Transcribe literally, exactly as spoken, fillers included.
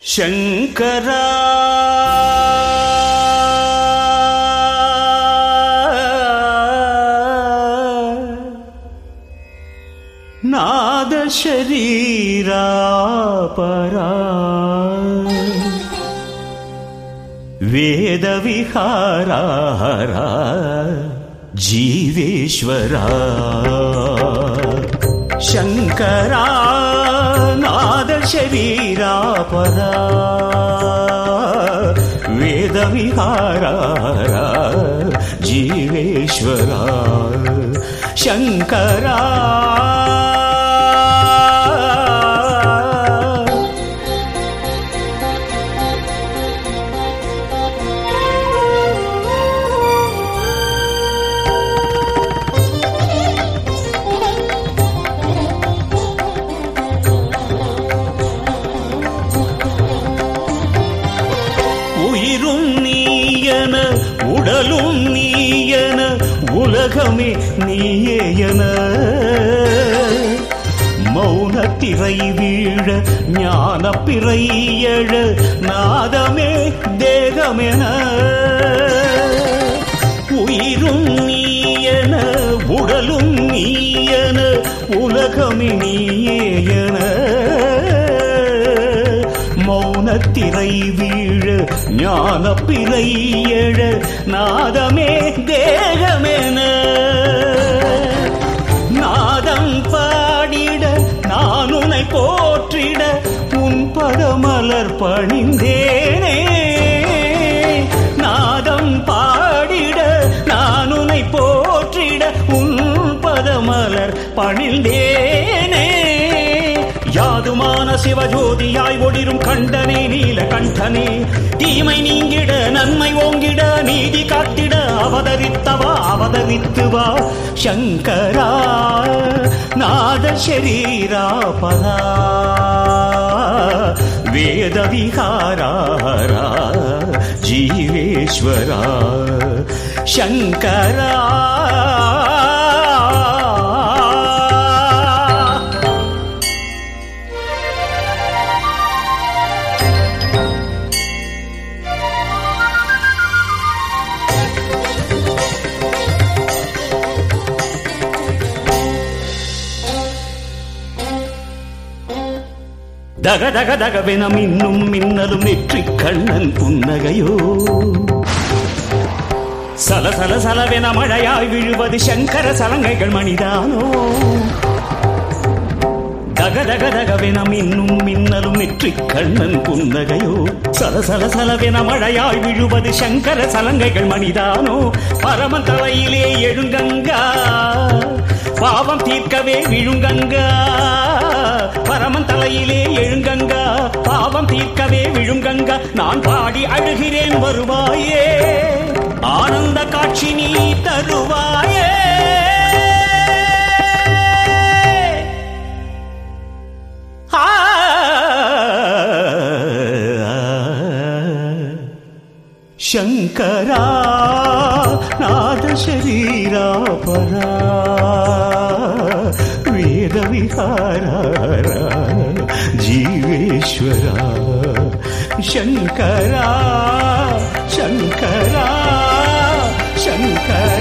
ಶಂಕರ ನಾದ ಶರೀರ ಪರ ವೇದ ವಿಹಾರ ಜೀವೇಶ್ವರ ಶಂಕರ ನಾದ ಶರೀರ ಪರ ವೇದ ವಿಹಾರ ಜೀವೇಶ್ವರ ಶಂಕರ உயிரும் நீயன உடலும் நீயன உலகமே நீயேயன மௌனத்திரை வீழ ஞான பிறை எழ நாதமே தேகமென உயிரும் நீயன உடலும் நீயன உலகமே நீயேயன மௌனத்திரை வீழ ஞான பிறை எழ நாதமே தேகமென நாதம் பாடிட நான் உன்னை போற்றிட உன் பதமலர் பணிந்தேனே நாதம் பாடிட நான் உன்னை போற்றிட உன் பதமலர் பணிந்தேனே யாதுமான சிவஜோதியாய் ஒளிரும் கண்டனே நீல கண்டனே தீமை நீங்கிட நன்மை ஓங்கிட நீதி காத்திட அவதரித்தவா அவதரித்துவா சங்கரா நாத ஷரீரா பரா வேத விகாரா ஜீவேஸ்வரா சங்கரா தக தக தகவென மின்னும் மின்னலும் நெற்றிக் கண்ணன் புன்னகையோ சல சல சலவென மழையாய் விழுவது சங்கர சலங்கைகள் மணிதானோ தக தக தகவென மின்னும் மின்னலும் நெற்றிக் கண்ணன் புன்னகையோ சல சல சலவென மழையாய் விழுவது சங்கர சலங்கைகள் மணிதானோ பரமன் தலையிலே எழுங்கங்கா பாவம் தீர்க்கவே விழுங்கங்கா பரமன் தலையிலே எழுங்கங்கா பாவம் தீர்க்கவே விழுங்கங்கா நான் பாடி அழுகிறேன் வருவாயே ஆனந்த காட்சி நீ தருவாயே சங்கரா நாத ஷரீரா பரா வேத விகார ஜீவேஸ்வரா சங்கரா சங்கரா சங்கரா